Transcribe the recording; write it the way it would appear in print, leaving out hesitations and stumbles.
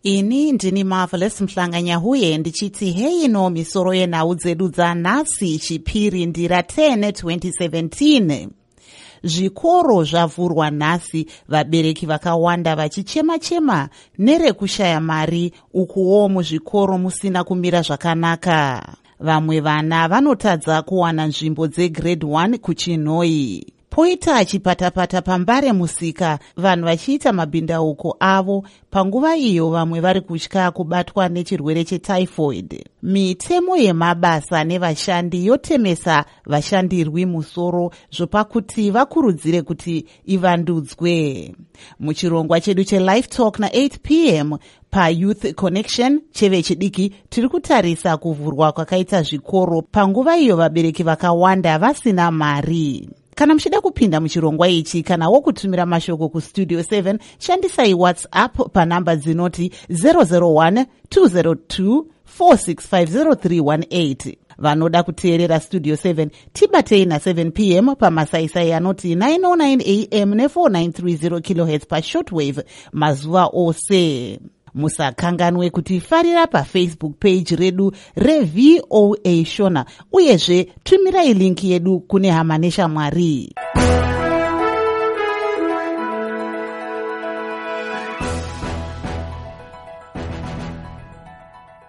Ini ndini Marvelous Mhlanganyahuye ndichiti hei ino misoro yenhau dzedu dzanhasi Chipiri ndira 10 2017. Zvikoro zvavhurwa nhasi, vabereki vakawanda vachichema-chema nerekushaya mari, ukuwo muzvikoro musina kumira zvakanaka. Vamwe vana vanotadza kuwana nzvimbo dzegrade 1 kuChinhoyi. Poita chipatapata pambare musika, vanhu vachiita mabhindauko avo, panguva iyo vamwe vari kutya kubatwa nechirwere chetyphoid. Mitemo yemabasa nevashandi yotemesa vashandirwi musoro zvopakuti vakurudzire kuti ivandudzwe. Muchirongwa chedu cheLife Talk na8 p.m. paYouth Connection chevechidiki tiri kutarisa kuvhurwa kwakaita zvikoro panguva iyo vabereki vakawanda vasina mari. Kana muchida kupinda muchirongwa ichi kana wokutumira mashoko kustudio 7, shandisai WhatsApp panamba dzinoti 001 202 4650 Vanoda kuteerera Studio 7 tibatei na7 p.m. pamasaisai anoti 909 a.m. ne4930 kHz pashortwave mazuva ose. Musakanganwe kutifarira paFacebook page redu reVOA Shona, uyezve tumirai linki yedu kune hama neshamwari.